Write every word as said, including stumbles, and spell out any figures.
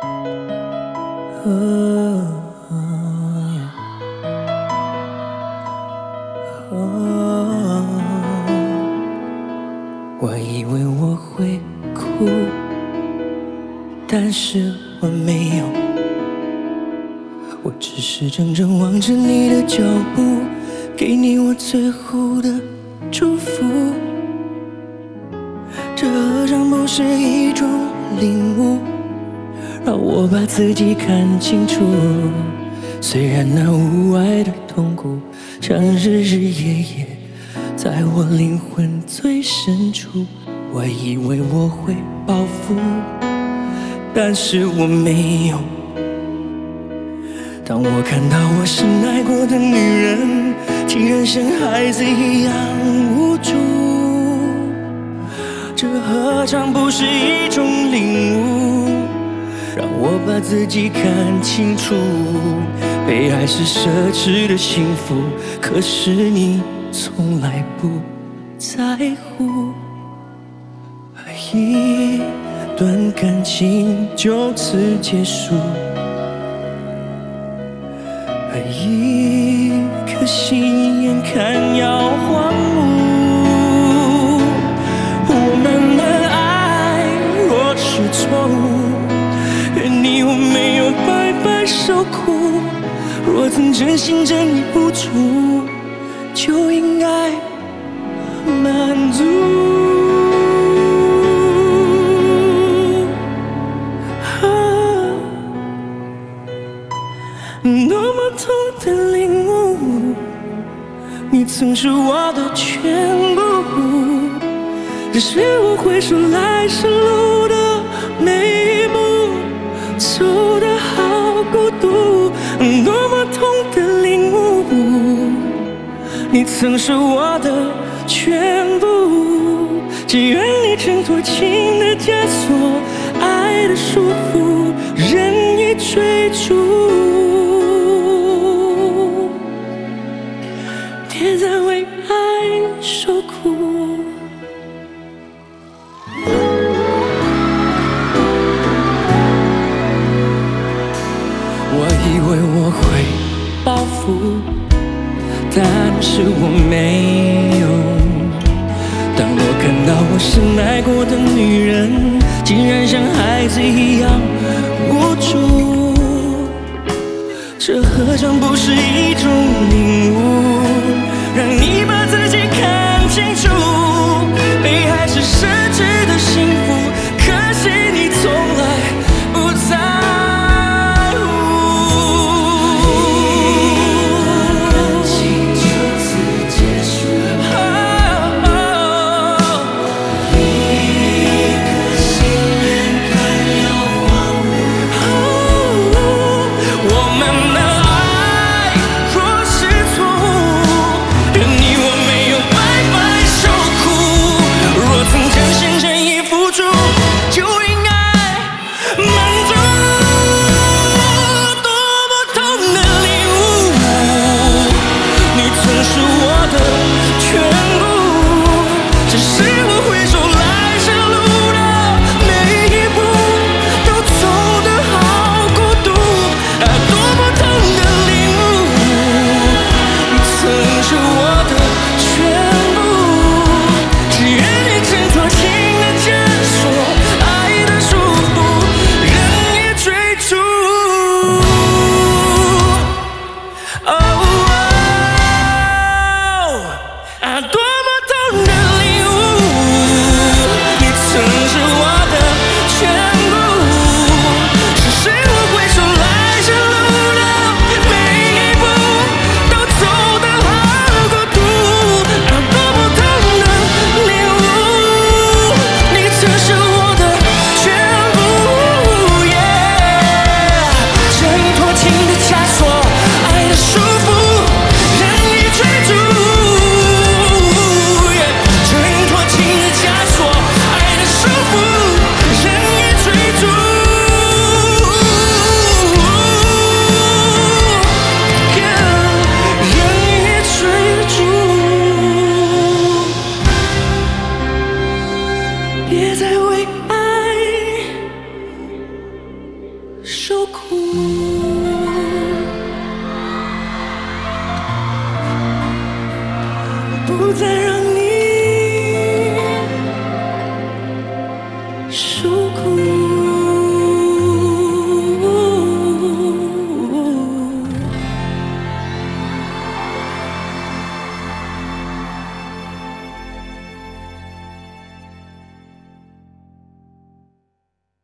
哦哦，我以为我会哭，但是我没有，我只是怔怔望着你的脚步，给你我最后的祝福。这何尝不是一种领悟，让我把自己看清楚。虽然那无爱的痛苦，像日日夜夜在我灵魂最深处。我以为我会报复，但是我没有。当我看到我深爱过的女人，竟然像孩子一样无助，这何尝不是一种领悟，让我把自己看清楚。被爱是奢侈的幸福，可是你从来不在乎。一段感情就此结束，一颗心眼看要荒芜。我们的爱若是错误，愿你我没有白白受苦。若曾真心真意付出，就应该满足。多么痛的领悟，你曾是我的全部。只是我会说来时路的每一步，走得好孤独。多么痛的领悟，你曾是我的全部。只愿你挣脱情的枷锁，爱的束缚，任意追逐。别再为爱受苦。我以为我会报复，但是我没有。当我看到我深爱过的女人，竟然像孩子一样无助，这何尝不是一种领悟，让你把自己看清楚。被爱是奢侈的幸福，可惜你从来不在乎。感情就此结束，一颗心眼看要荒芜。我们的爱若是错误，愿你我没有白白受苦。若曾真心真意付出，就应该满足。多么痛的领悟，你曾是我的全部。只是我会走来时路的每一步，都走得好孤独。啊，多么痛的领悟，你曾是我的全部。只愿你挣脱情的枷锁，爱的束缚，任意追逐。哦啊，多么痛的领悟，你曾是我的全部。只是我会走来时路的每一步，都走得好孤独。啊，多么痛的领悟，你曾是我的全部。挣脱情的枷锁，爱的束缚，任意追逐。挣脱情的枷锁，爱的束缚，任意追逐。任意追逐。别再为爱不再让